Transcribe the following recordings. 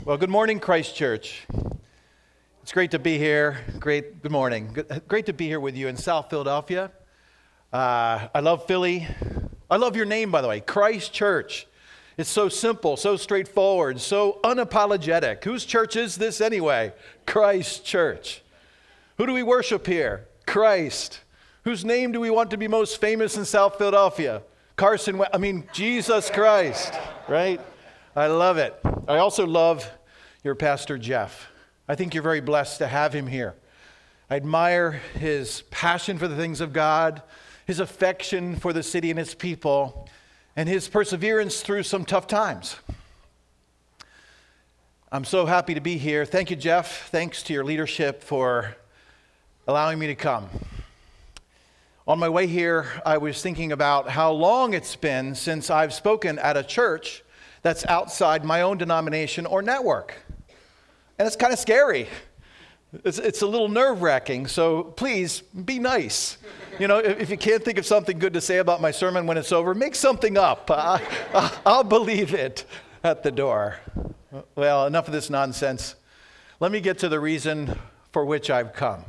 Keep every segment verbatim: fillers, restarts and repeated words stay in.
Well, good morning, Christ Church. It's great to be here. Great, good morning. Good, great to be here with you in South Philadelphia. Uh, I love Philly. I love your name, by the way, Christ Church. It's so simple, so straightforward, so unapologetic. Whose church is this anyway? Christ Church. Who do we worship here? Christ. Whose name do we want to be most famous in South Philadelphia? Carson, I mean, Jesus Christ, right? I love it. I also love your pastor, Jeff. I think you're very blessed to have him here. I admire his passion for the things of God, his affection for the city and its people, and his perseverance through some tough times. I'm so happy to be here. Thank you, Jeff. Thanks to your leadership for allowing me to come. On my way here, I was thinking about how long it's been since I've spoken at a church that's outside my own denomination or network. And it's kind of scary. It's, it's a little nerve-wracking, so please be nice. You know, if, if you can't think of something good to say about my sermon when it's over, make something up. I, I'll believe it at the door. Well, enough of this nonsense. Let me get to the reason for which I've come.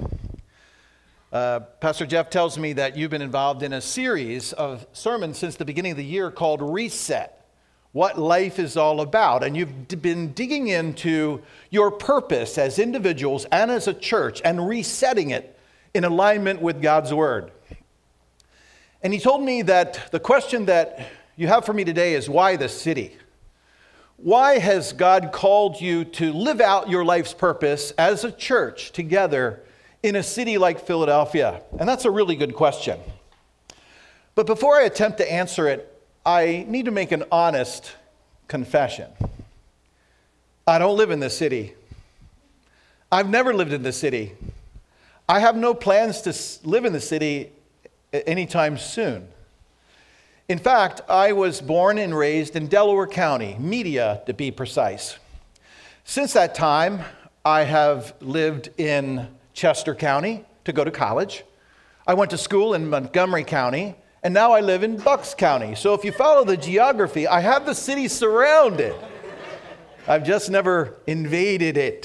Uh, Pastor Jeff tells me that you've been involved in a series of sermons since the beginning of the year called Reset. What life is all about. And you've been digging into your purpose as individuals and as a church and resetting it in alignment with God's Word. And he told me that the question that you have for me today is, why the city? Why has God called you to live out your life's purpose as a church together in a city like Philadelphia? And that's a really good question. But before I attempt to answer it, I need to make an honest confession. I don't live in this city. I've never lived in the city. I have no plans to live in the city anytime soon. In fact, I was born and raised in Delaware County, Media to be precise. Since that time, I have lived in Chester County to go to college. I went to school in Montgomery County. And now I live in Bucks County. So if you follow the geography, I have the city surrounded. I've just never invaded it.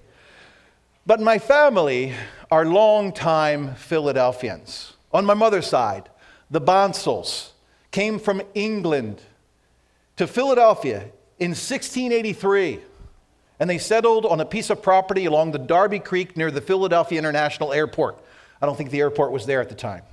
But my family are longtime Philadelphians. On my mother's side, the Bonsals came from England to Philadelphia in sixteen eighty-three. And they settled on a piece of property along the Darby Creek near the Philadelphia International Airport. I don't think the airport was there at the time.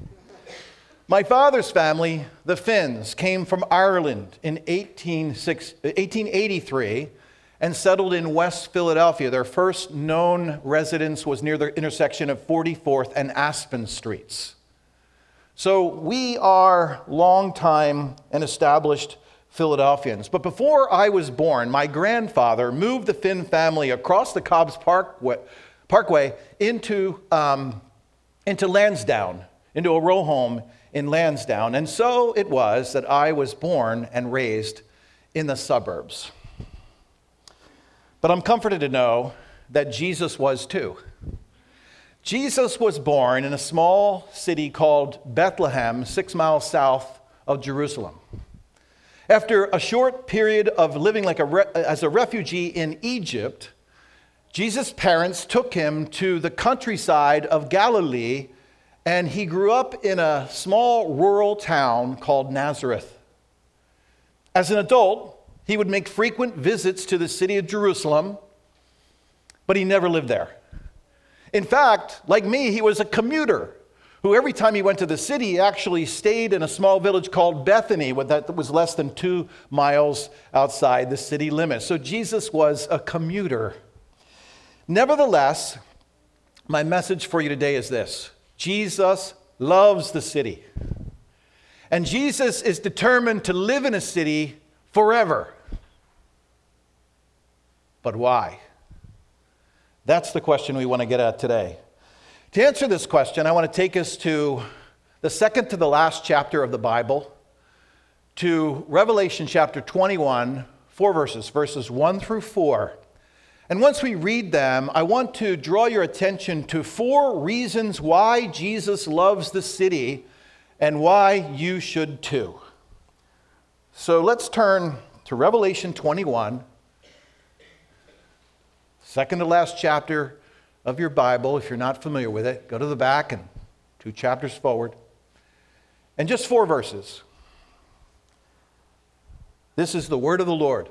My father's family, the Finns, came from Ireland in eighteen eighty-three and settled in West Philadelphia. Their first known residence was near the intersection of forty-fourth and Aspen Streets. So we are longtime and established Philadelphians. But before I was born, my grandfather moved the Finn family across the Cobbs Parkway, Parkway into, um, into Lansdowne, into a row home in Lansdowne. And so it was that I was born and raised in the suburbs. But I'm comforted to know that Jesus was too. Jesus was born in a small city called Bethlehem, six miles south of Jerusalem. After a short period of living like a re- as a refugee in Egypt, Jesus' parents took him to the countryside of Galilee, and he grew up in a small rural town called Nazareth. As an adult, he would make frequent visits to the city of Jerusalem, but he never lived there. In fact, like me, he was a commuter who every time he went to the city, he actually stayed in a small village called Bethany, that was less than two miles outside the city limits. So Jesus was a commuter. Nevertheless, my message for you today is this. Jesus loves the city. And Jesus is determined to live in a city forever. But why? That's the question we want to get at today. To answer this question, I want to take us to the second to the last chapter of the Bible, to Revelation chapter twenty-one, four verses, verses one through four. And once we read them, I want to draw your attention to four reasons why Jesus loves the city and why you should too. So let's turn to Revelation twenty-one, second to last chapter of your Bible. If you're not familiar with it, go to the back and two chapters forward. And just four verses. This is the word of the Lord.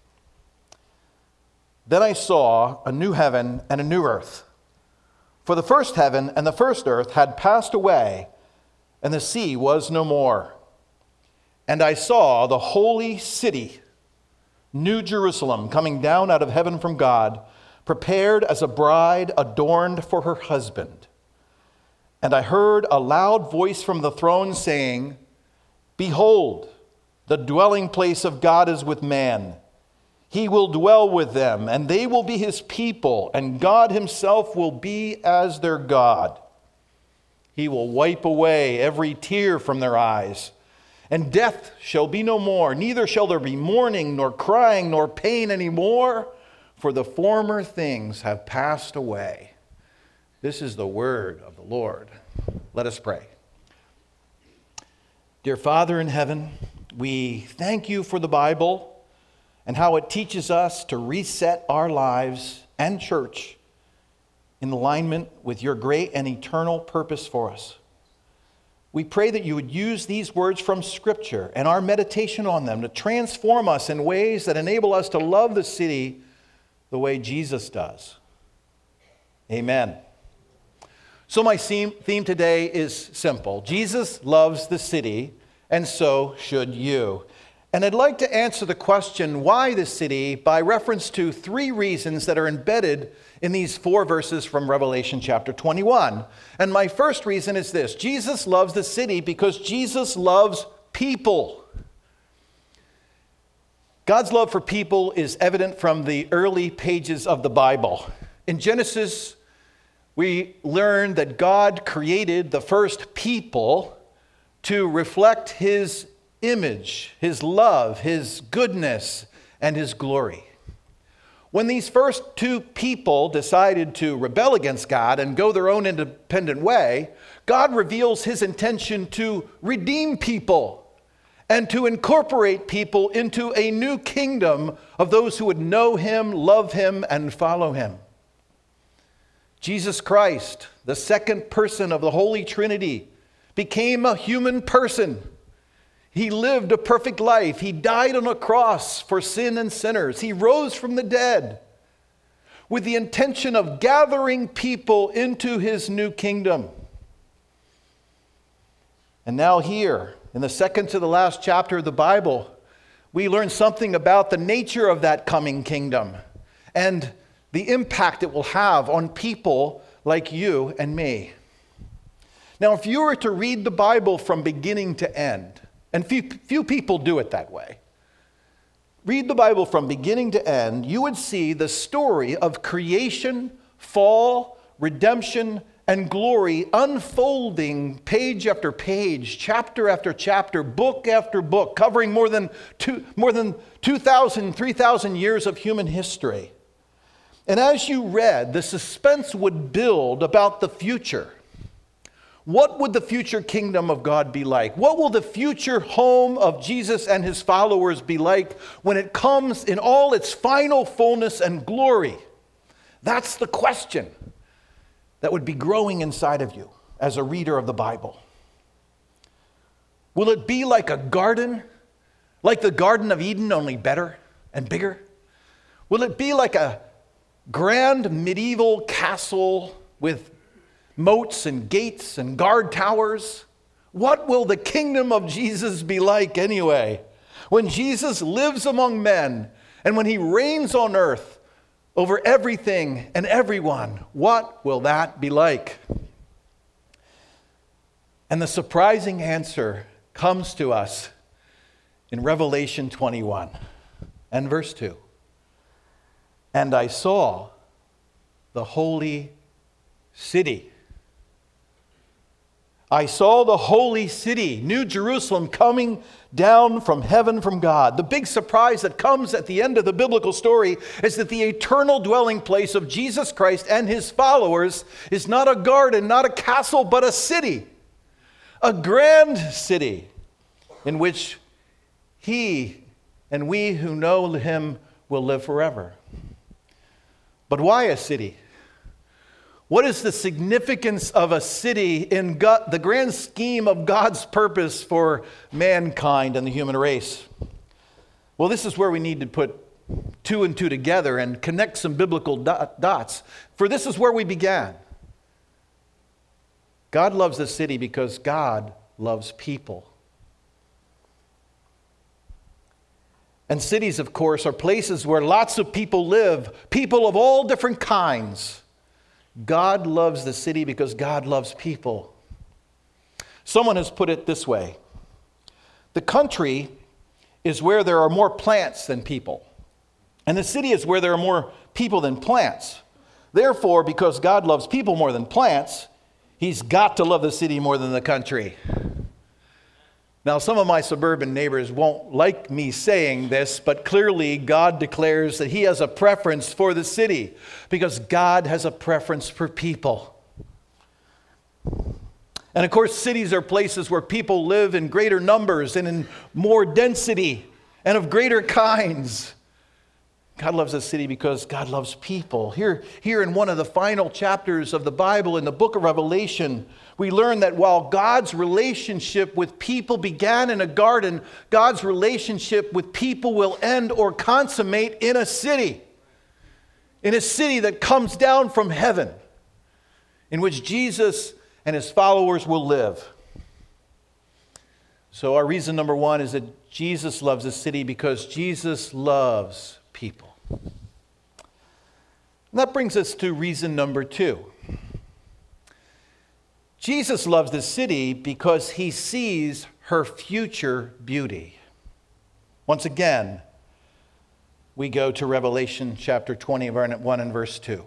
Then I saw a new heaven and a new earth. For the first heaven and the first earth had passed away, and the sea was no more. And I saw the holy city, New Jerusalem, coming down out of heaven from God, prepared as a bride adorned for her husband. And I heard a loud voice from the throne saying, Behold, the dwelling place of God is with man. He will dwell with them, and they will be his people, and God himself will be as their God. He will wipe away every tear from their eyes, and death shall be no more, neither shall there be mourning, nor crying, nor pain any more, for the former things have passed away. This is the word of the Lord. Let us pray. Dear Father in heaven, we thank you for the Bible and how it teaches us to reset our lives and church in alignment with your great and eternal purpose for us. We pray that you would use these words from Scripture and our meditation on them to transform us in ways that enable us to love the city the way Jesus does. Amen. So my theme today is simple. Jesus loves the city, and so should you. And I'd like to answer the question, why the city, by reference to three reasons that are embedded in these four verses from Revelation chapter twenty-one. And my first reason is this: Jesus loves the city because Jesus loves people. God's love for people is evident from the early pages of the Bible. In Genesis, we learn that God created the first people to reflect his image, his love, his goodness, and his glory. When these first two people decided to rebel against God and go their own independent way, God reveals his intention to redeem people and to incorporate people into a new kingdom of those who would know him, love him, and follow him. Jesus Christ, the second person of the Holy Trinity, became a human person. He lived a perfect life. He died on a cross for sin and sinners. He rose from the dead with the intention of gathering people into his new kingdom. And now here, in the second to the last chapter of the Bible, we learn something about the nature of that coming kingdom and the impact it will have on people like you and me. Now, if you were to read the Bible from beginning to end, and few, few people do it that way, read the Bible from beginning to end, you would see the story of creation, fall, redemption, and glory unfolding page after page, chapter after chapter, book after book, covering more than two, more than two thousand, three thousand years of human history. And as you read, the suspense would build about the future. What would the future kingdom of God be like? What will the future home of Jesus and his followers be like when it comes in all its final fullness and glory? That's the question that would be growing inside of you as a reader of the Bible. Will it be like a garden, like the Garden of Eden, only better and bigger? Will it be like a grand medieval castle with moats and gates and guard towers? What will the kingdom of Jesus be like anyway? When Jesus lives among men and when he reigns on earth over everything and everyone, what will that be like? And the surprising answer comes to us in Revelation twenty-one and verse two. And I saw the holy city. I saw the holy city, New Jerusalem, coming down from heaven from God. The big surprise that comes at the end of the biblical story is that the eternal dwelling place of Jesus Christ and his followers is not a garden, not a castle, but a city. A grand city in which he and we who know him will live forever. But why a city? What is the significance of a city in God, the grand scheme of God's purpose for mankind and the human race? Well, this is where we need to put two and two together and connect some biblical dot, dots. For this is where we began. God loves the city because God loves people. And cities, of course, are places where lots of people live, people of all different kinds. God loves the city because God loves people. Someone has put it this way: the country is where there are more plants than people, and the city is where there are more people than plants. Therefore, because God loves people more than plants, He's got to love the city more than the country. Now, some of my suburban neighbors won't like me saying this, but clearly God declares that He has a preference for the city because God has a preference for people. And of course, cities are places where people live in greater numbers and in more density and of greater kinds. God loves a city because God loves people. Here, here in one of the final chapters of the Bible, in the book of Revelation, we learn that while God's relationship with people began in a garden, God's relationship with people will end or consummate in a city. In a city that comes down from heaven, in which Jesus and His followers will live. So our reason number one is that Jesus loves the city because Jesus loves people. And that brings us to reason number two. Jesus loves the city because He sees her future beauty. Once again, we go to Revelation chapter twenty-one and verse two.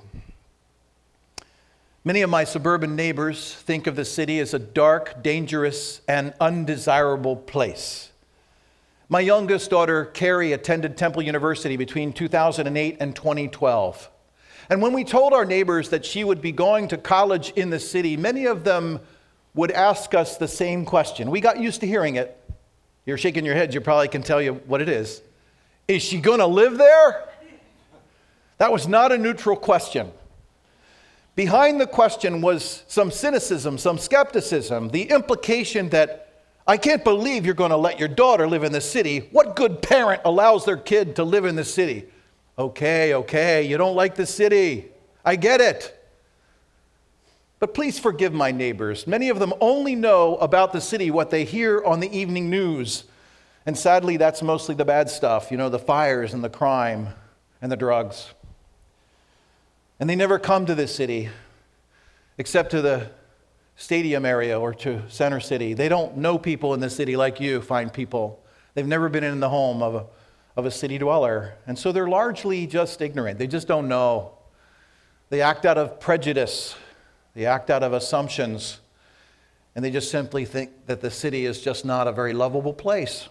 Many of my suburban neighbors think of the city as a dark, dangerous, and undesirable place. My youngest daughter, Carrie, attended Temple University between two thousand eight and twenty twelve. And when we told our neighbors that she would be going to college in the city, many of them would ask us the same question. We got used to hearing it. You're shaking your head, you probably can tell you what it is. Is she going to live there? That was not a neutral question. Behind the question was some cynicism, some skepticism, the implication that I can't believe you're going to let your daughter live in the city. What good parent allows their kid to live in the city? Okay, okay, you don't like the city. I get it. But please forgive my neighbors. Many of them only know about the city what they hear on the evening news. And sadly, that's mostly the bad stuff, you know, the fires and the crime and the drugs. And they never come to this city except to the stadium area or to Center City. They don't know people in the city like you find people. They've never been in the home of a, of a city dweller. And so they're largely just ignorant. They just don't know. They act out of prejudice. They act out of assumptions. And they just simply think that the city is just not a very lovable place.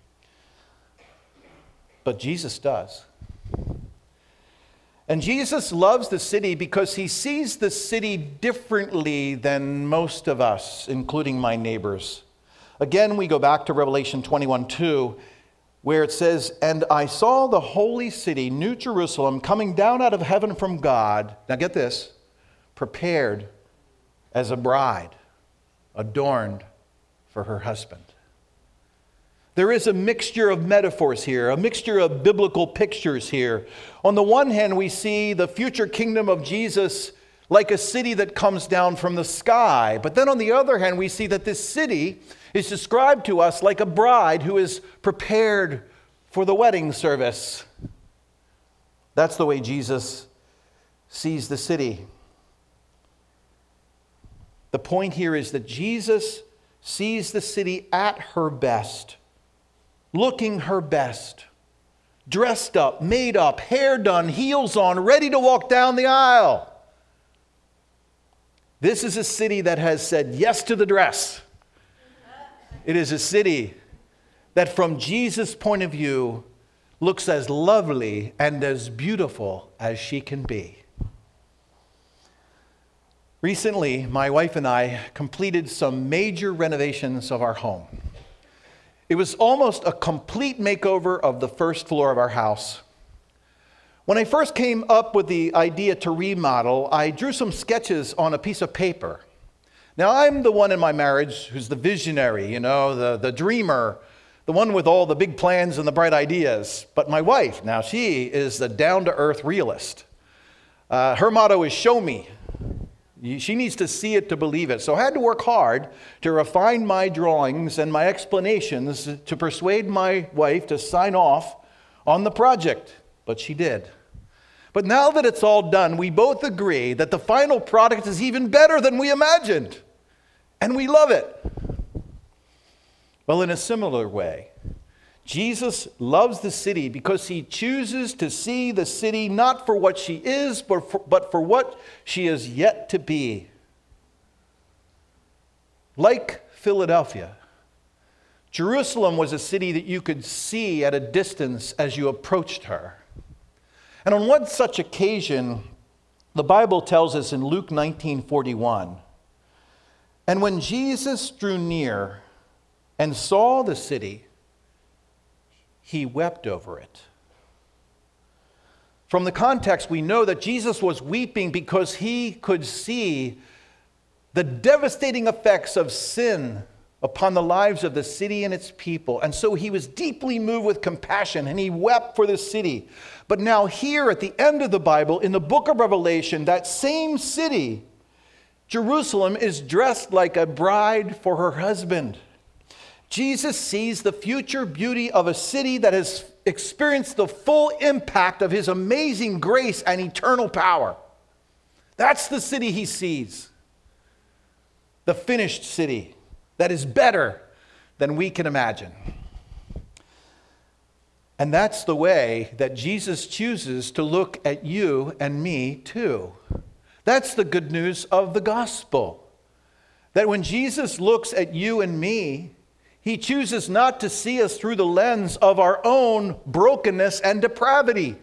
But Jesus does. And Jesus loves the city because He sees the city differently than most of us, including my neighbors. Again, we go back to Revelation twenty-one two, where it says, "And I saw the holy city, New Jerusalem, coming down out of heaven from God." Now get this, prepared as a bride, adorned for her husband. There is a mixture of metaphors here, a mixture of biblical pictures here. On the one hand, we see the future kingdom of Jesus like a city that comes down from the sky. But then on the other hand, we see that this city is described to us like a bride who is prepared for the wedding service. That's the way Jesus sees the city. The point here is that Jesus sees the city at her best, looking her best, dressed up, made up, hair done, heels on, ready to walk down the aisle. This is a city that has said yes to the dress. It is a city that from Jesus' point of view looks as lovely and as beautiful as she can be. Recently, my wife and I completed some major renovations of our home. It was almost a complete makeover of the first floor of our house. When I first came up with the idea to remodel, I drew some sketches on a piece of paper. Now, I'm the one in my marriage who's the visionary, you know, the, the dreamer, the one with all the big plans and the bright ideas. But my wife, now she is the down-to-earth realist. Uh, her motto is show me. She needs to see it to believe it. So I had to work hard to refine my drawings and my explanations to persuade my wife to sign off on the project. But she did. But now that it's all done, we both agree that the final product is even better than we imagined. And we love it. Well, in a similar way, Jesus loves the city because he chooses to see the city not for what she is, but for, but for what she is yet to be. Like Philadelphia, Jerusalem was a city that you could see at a distance as you approached her. And on one such occasion, the Bible tells us in Luke nineteen forty-one, and when Jesus drew near and saw the city, he wept over it. From the context, we know that Jesus was weeping because he could see the devastating effects of sin upon the lives of the city and its people. And so he was deeply moved with compassion, and he wept for the city. But now here at the end of the Bible, in the book of Revelation, that same city, Jerusalem, is dressed like a bride for her husband. Jesus sees the future beauty of a city that has experienced the full impact of his amazing grace and eternal power. That's the city he sees. The finished city that is better than we can imagine. And that's the way that Jesus chooses to look at you and me too. That's the good news of the gospel. That when Jesus looks at you and me, he chooses not to see us through the lens of our own brokenness and depravity.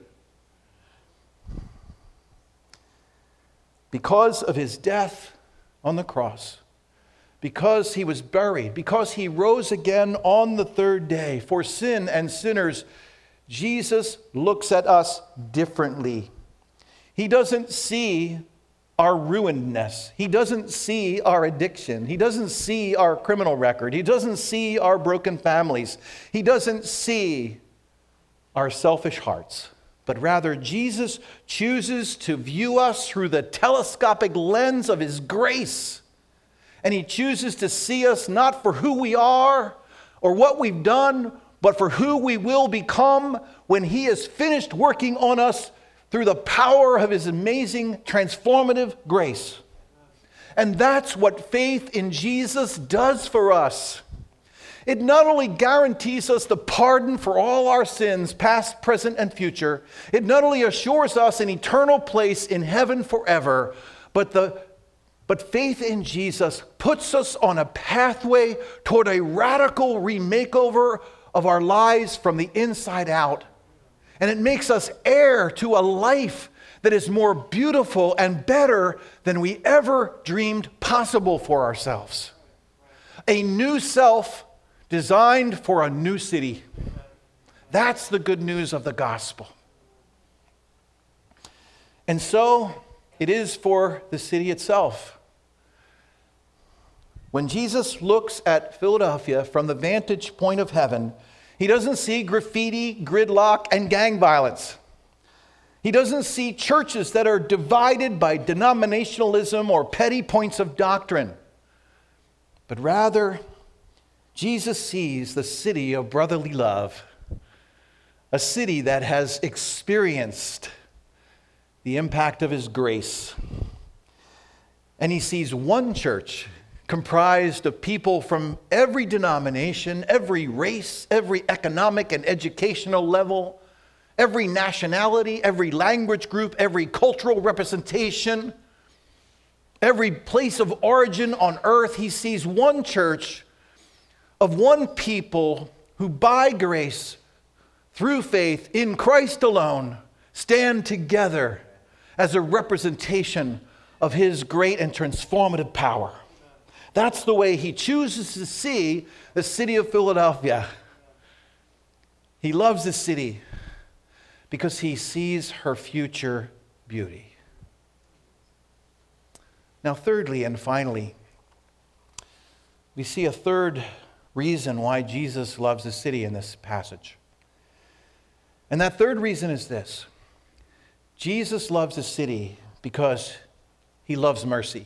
Because of his death on the cross, because he was buried, because he rose again on the third day for sin and sinners, Jesus looks at us differently. He doesn't see our ruinedness. He doesn't see our addiction. He doesn't see our criminal record. He doesn't see our broken families. He doesn't see our selfish hearts. But rather, Jesus chooses to view us through the telescopic lens of his grace. And he chooses to see us not for who we are or what we've done, but for who we will become when he has finished working on us through the power of his amazing transformative grace. And that's what faith in Jesus does for us. It not only guarantees us the pardon for all our sins, past, present, and future. It not only assures us an eternal place in heaven forever, but the But faith in Jesus puts us on a pathway toward a radical remakeover of our lives from the inside out. And it makes us heir to a life that is more beautiful and better than we ever dreamed possible for ourselves. A new self designed for a new city. That's the good news of the gospel. And so it is for the city itself. When Jesus looks at Philadelphia from the vantage point of heaven, he doesn't see graffiti, gridlock, and gang violence. He doesn't see churches that are divided by denominationalism or petty points of doctrine. But rather, Jesus sees the city of brotherly love, a city that has experienced the impact of his grace. And he sees one church comprised of people from every denomination, every race, every economic and educational level, every nationality, every language group, every cultural representation, every place of origin on earth. He sees one church of one people who by grace, through faith in Christ alone, stand together as a representation of his great and transformative power. That's the way he chooses to see the city of Philadelphia. He loves the city, because he sees her future beauty. Now, thirdly and finally, we see a third reason why Jesus loves the city in this passage. And that third reason is this: Jesus loves the city because he loves mercy.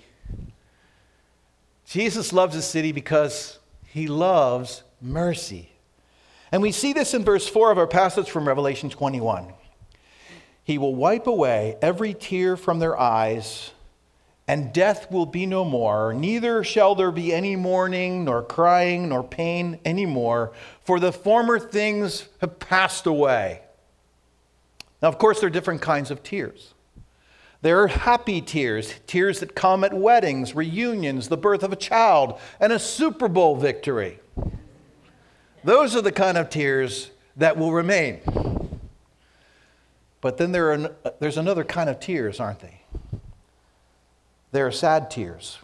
Jesus loves the city because he loves mercy. And we see this in verse four of our passage from Revelation twenty-one. He will wipe away every tear from their eyes, and death will be no more. Neither shall there be any mourning, nor crying, nor pain anymore, for the former things have passed away. Now, of course, there are different kinds of tears. There are happy tears, tears that come at weddings, reunions, the birth of a child, and a Super Bowl victory. Those are the kind of tears that will remain. But then there are, there's another kind of tears, aren't they? There are sad tears.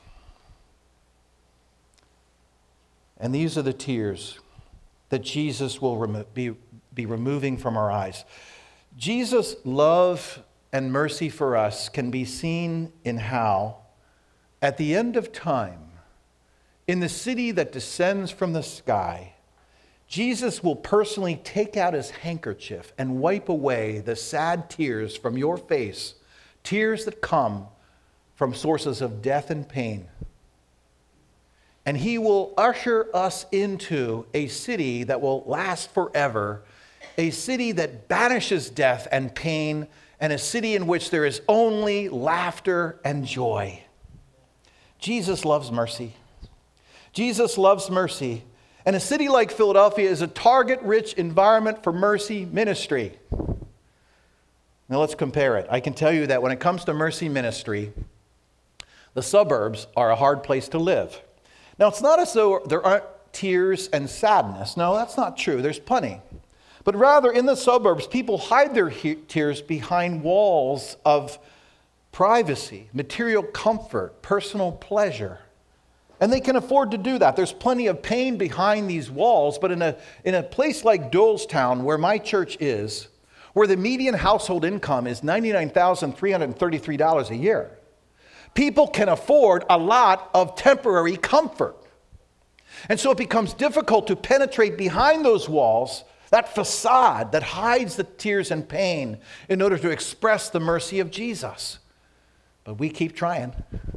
And these are the tears that Jesus will remo- be, be removing from our eyes. Jesus' love and mercy for us can be seen in how, at the end of time, in the city that descends from the sky, Jesus will personally take out his handkerchief and wipe away the sad tears from your face, tears that come from sources of death and pain. And he will usher us into a city that will last forever, a city that banishes death and pain, and a city in which there is only laughter and joy. Jesus loves mercy. Jesus loves mercy. And a city like Philadelphia is a target-rich environment for mercy ministry. Now let's compare it. I can tell you that when it comes to mercy ministry, the suburbs are a hard place to live. Now, it's not as though there aren't tears and sadness. No, that's not true. There's plenty. But rather, in the suburbs, people hide their he- tears behind walls of privacy, material comfort, personal pleasure. And they can afford to do that. There's plenty of pain behind these walls, but in a, in a place like Doylestown, where my church is, where the median household income is ninety-nine thousand three hundred thirty-three dollars a year, people can afford a lot of temporary comfort. And so it becomes difficult to penetrate behind those walls, that facade that hides the tears and pain, in order to express the mercy of Jesus. But we keep trying.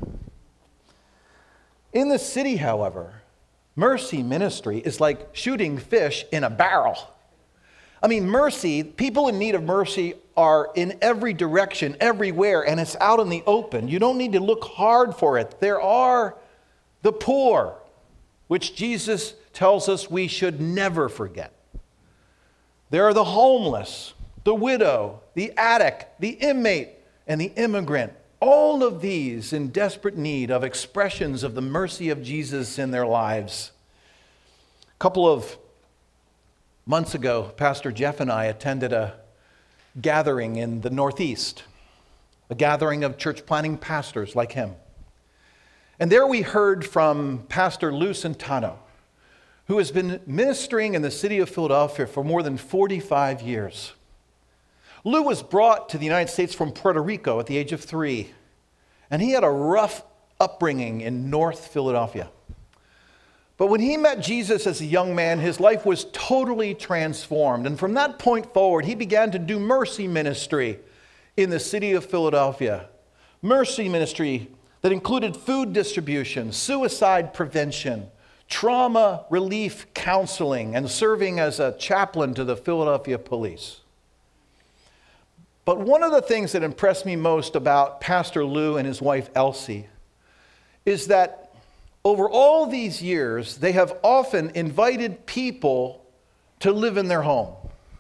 In the city, however, mercy ministry is like shooting fish in a barrel. I mean, mercy, people in need of mercy are in every direction, everywhere, and it's out in the open. You don't need to look hard for it. There are the poor, which Jesus tells us we should never forget. There are the homeless, the widow, the addict, the inmate, and the immigrant. All of these in desperate need of expressions of the mercy of Jesus in their lives. A couple of months ago, Pastor Jeff and I attended a gathering in the Northeast, a gathering of church planting pastors like him. And there we heard from Pastor Lou Centano, who has been ministering in the city of Philadelphia for more than forty-five years. Lou was brought to the United States from Puerto Rico at the age of three, and he had a rough upbringing in North Philadelphia. But when he met Jesus as a young man, his life was totally transformed. And from that point forward, he began to do mercy ministry in the city of Philadelphia. Mercy ministry that included food distribution, suicide prevention, trauma relief counseling, and serving as a chaplain to the Philadelphia police. But one of the things that impressed me most about Pastor Lou and his wife Elsie is that over all these years, they have often invited people to live in their home.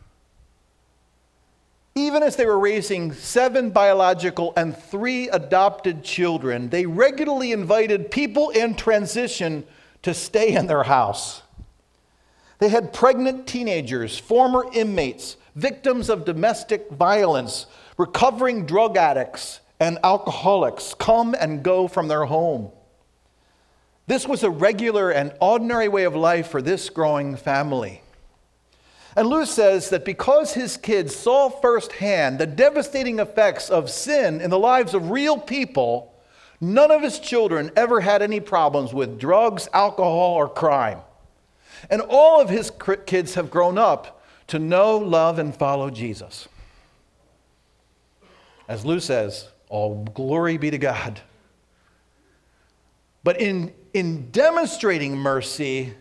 Even as they were raising seven biological and three adopted children, they regularly invited people in transition to stay in their house. They had pregnant teenagers, former inmates, victims of domestic violence, recovering drug addicts, and alcoholics come and go from their home. This was a regular and ordinary way of life for this growing family. And Lou says that because his kids saw firsthand the devastating effects of sin in the lives of real people, none of his children ever had any problems with drugs, alcohol, or crime. And all of his kids have grown up to know, love, and follow Jesus. As Lou says, all glory be to God. But in, in demonstrating mercy,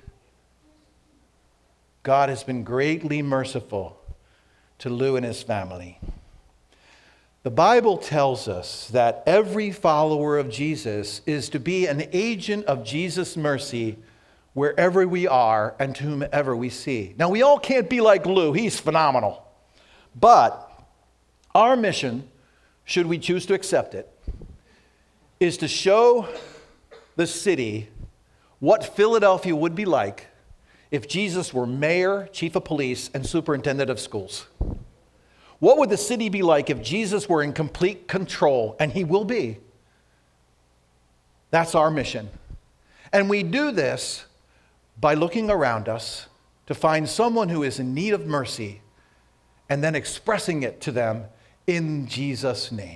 God has been greatly merciful to Lou and his family. The Bible tells us that every follower of Jesus is to be an agent of Jesus' mercy wherever we are and to whomever we see. Now, we all can't be like Lou. He's phenomenal. But our mission, should we choose to accept it, is to show the city what Philadelphia would be like if Jesus were mayor, chief of police, and superintendent of schools. What would the city be like if Jesus were in complete control? And he will be. That's our mission. And we do this by looking around us to find someone who is in need of mercy and then expressing it to them in Jesus' name.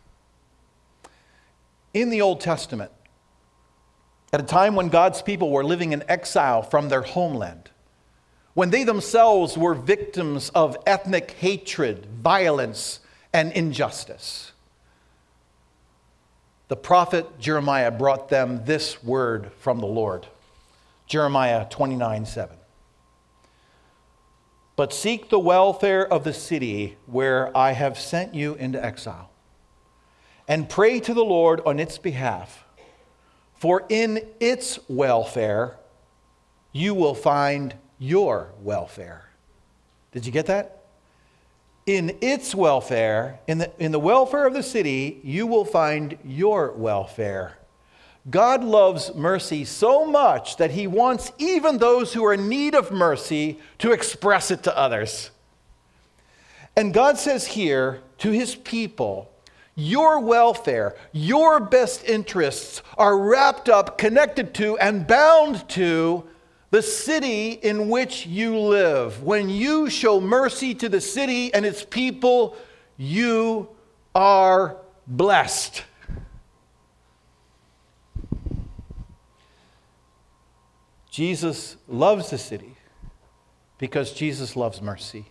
In the Old Testament, at a time when God's people were living in exile from their homeland, when they themselves were victims of ethnic hatred, violence, and injustice, the prophet Jeremiah brought them this word from the Lord. Jeremiah twenty-nine seven. But seek the welfare of the city where I have sent you into exile, and pray to the Lord on its behalf, for in its welfare you will find your welfare. Did you get that? In its welfare, in the, in the welfare of the city, you will find your welfare. God loves mercy so much that he wants even those who are in need of mercy to express it to others. And God says here to his people, your welfare, your best interests are wrapped up, connected to, and bound to the city in which you live. When you show mercy to the city and its people, you are blessed. Jesus loves the city because Jesus loves mercy.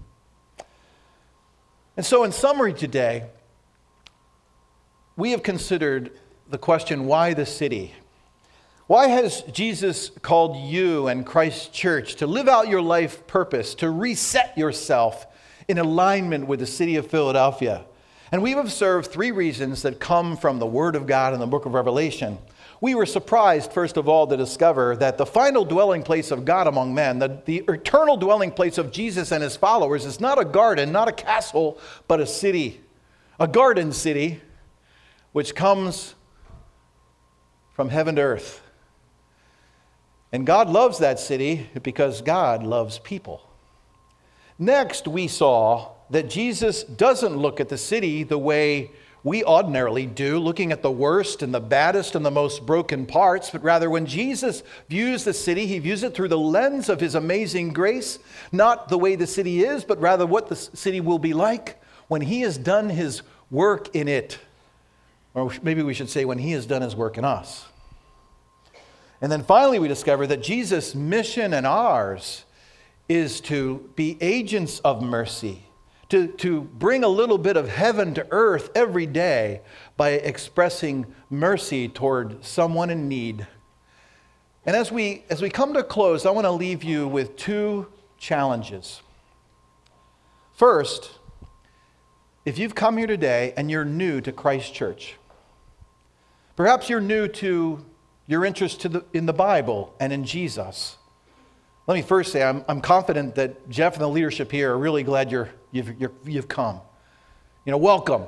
And so in summary today, we have considered the question, why the city? Why has Jesus called you and Christ Church to live out your life purpose, to reset yourself in alignment with the city of Philadelphia? And we've observed three reasons that come from the Word of God in the book of Revelation. We were surprised, first of all, to discover that the final dwelling place of God among men, the, the eternal dwelling place of Jesus and his followers, is not a garden, not a castle, but a city, a garden city, which comes from heaven to earth. And God loves that city because God loves people. Next, we saw that Jesus doesn't look at the city the way we ordinarily do, looking at the worst and the baddest and the most broken parts, but rather when Jesus views the city, he views it through the lens of his amazing grace, not the way the city is, but rather what the city will be like when he has done his work in it. Or maybe we should say when he has done his work in us. And then finally we discover that Jesus' mission and ours is to be agents of mercy, to, to bring a little bit of heaven to earth every day by expressing mercy toward someone in need. And as we, as we come to close, I want to leave you with two challenges. First, if you've come here today and you're new to Christ Church, perhaps you're new to your interest to the, in the Bible and in Jesus. Let me first say, I'm, I'm confident that Jeff and the leadership here are really glad you're, you've, you're, you've come. You know, welcome.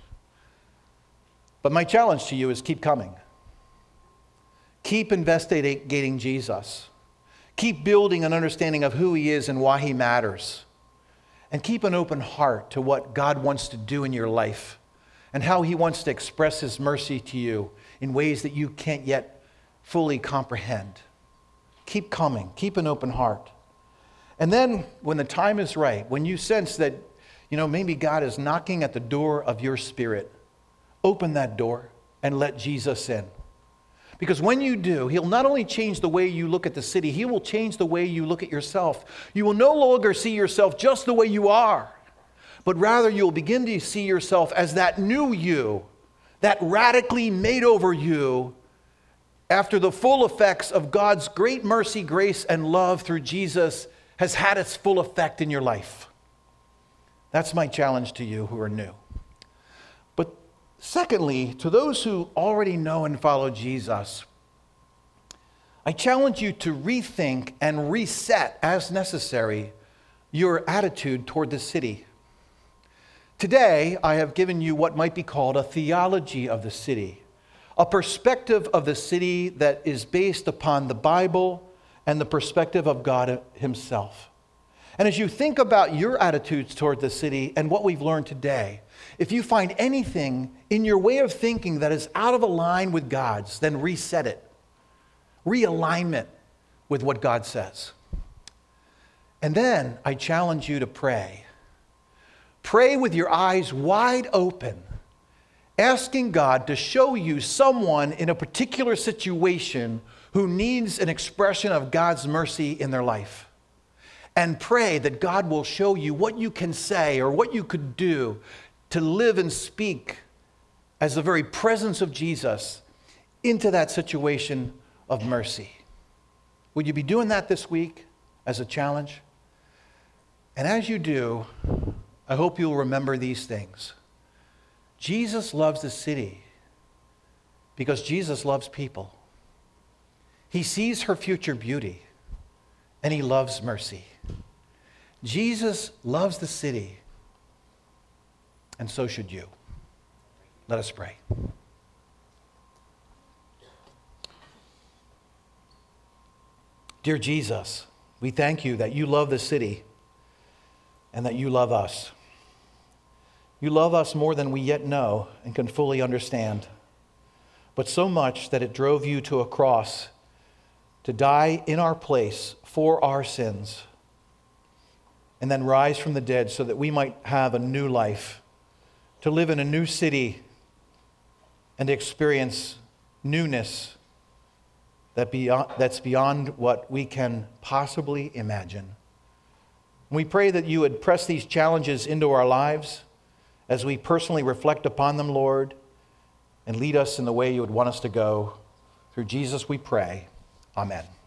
But my challenge to you is keep coming. Keep investigating Jesus. Keep building an understanding of who he is and why he matters. And keep an open heart to what God wants to do in your life and how he wants to express his mercy to you in ways that you can't yet fully comprehend. Keep coming. Keep an open heart. And then when the time is right, when you sense that, you know, maybe God is knocking at the door of your spirit, open that door and let Jesus in. Because when you do, he'll not only change the way you look at the city, he will change the way you look at yourself. You will no longer see yourself just the way you are, but rather you'll begin to see yourself as that new you, that radically made over you after the full effects of God's great mercy, grace, and love through Jesus has had its full effect in your life. That's my challenge to you who are new. But secondly, to those who already know and follow Jesus, I challenge you to rethink and reset as necessary your attitude toward the city. Today, I have given you what might be called a theology of the city, a perspective of the city that is based upon the Bible and the perspective of God himself. And as you think about your attitudes toward the city and what we've learned today, if you find anything in your way of thinking that is out of line with God's, then reset it. Realignment with what God says. And then I challenge you to pray. Pray with your eyes wide open, asking God to show you someone in a particular situation who needs an expression of God's mercy in their life. And pray that God will show you what you can say or what you could do to live and speak as the very presence of Jesus into that situation of mercy. Would you be doing that this week as a challenge? And as you do, I hope you'll remember these things. Jesus loves the city because Jesus loves people. He sees her future beauty and he loves mercy. Jesus loves the city, and so should you. Let us pray. Dear Jesus, we thank you that you love the city and that you love us. You love us more than we yet know and can fully understand, but so much that it drove you to a cross to die in our place for our sins and then rise from the dead so that we might have a new life, to live in a new city and experience newness that beyond, that's beyond what we can possibly imagine. We pray that you would press these challenges into our lives as we personally reflect upon them, Lord, and lead us in the way you would want us to go. Through Jesus we pray. Amen.